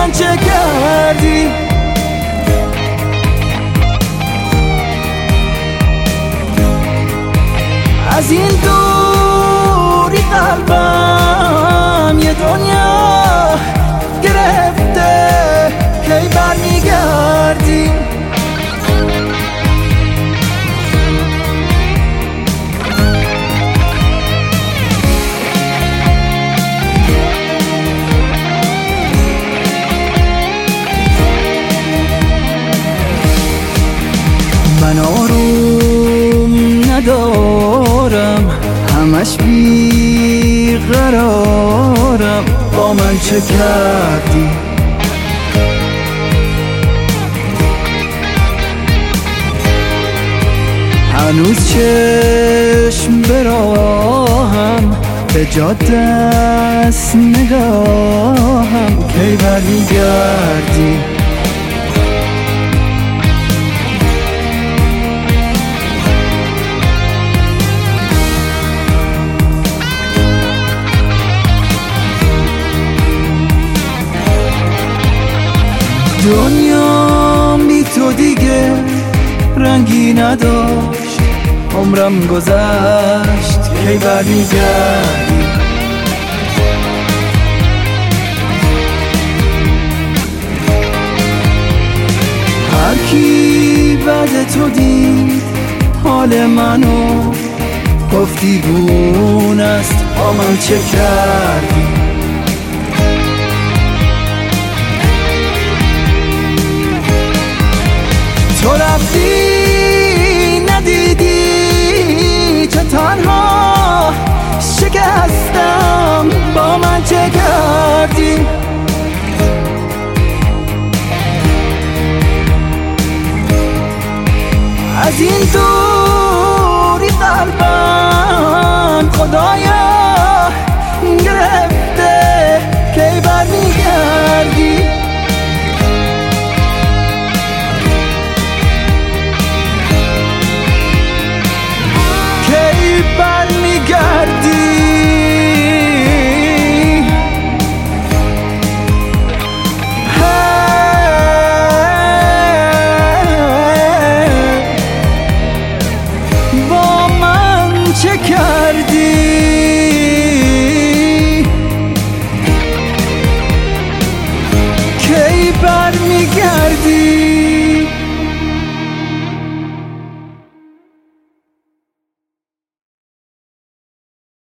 من چه کردی؟ از این دوری قلبم یه دنیا گرفته، کی برمیگردی؟ من آروم ندارم، همش بیقرارم، با من چه کردی؟ هنوز چشم براهم، به جا دست نگاهم، کی برمیگردی؟ دنیا بی تو دیگه رنگی نداشت، عمرم گذشت، کی برمیگردی؟ هر کی بعد تو دید حال منو، گفتی گونه است، با من چه کردی؟ تو رفتی ندیدی چه تنها شکستم، با من چه کردی؟ از این دوری قلبم خدایا گرفته، کی برمیگردی؟ با من چه کردی؟